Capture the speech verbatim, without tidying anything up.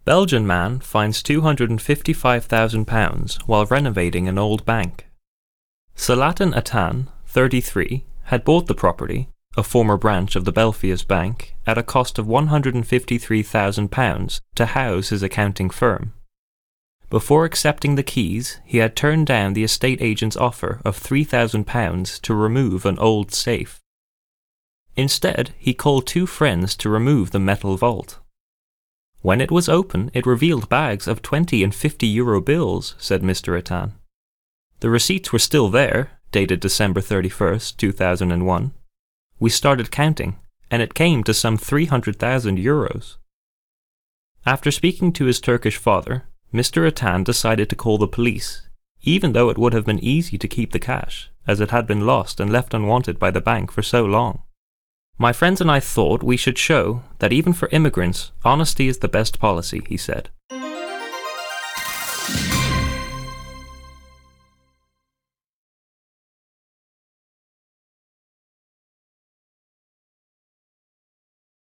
Belgian man finds two hundred fifty-five thousand pounds while renovating an old bank. Salatin Atan, thirty-three, had bought the property, a former branch of the Belfius Bank, at a cost of one hundred fifty-three thousand pounds to house his accounting firm. Before accepting the keys, he had turned down the estate agent's offer of three thousand pounds to remove an old safe. Instead, he called two friends to remove the metal vault. When it was open, it revealed bags of twenty and fifty euro bills, said Mister Atan. The receipts were still there, dated December thirty-first, two thousand one. We started counting, and it came to some three hundred thousand euros. After speaking to his Turkish father, Mister Atan decided to call the police, even though it would have been easy to keep the cash, as it had been lost and left unwanted by the bank for so long. My friends and I thought we should show that even for immigrants, honesty is the best policy, he said.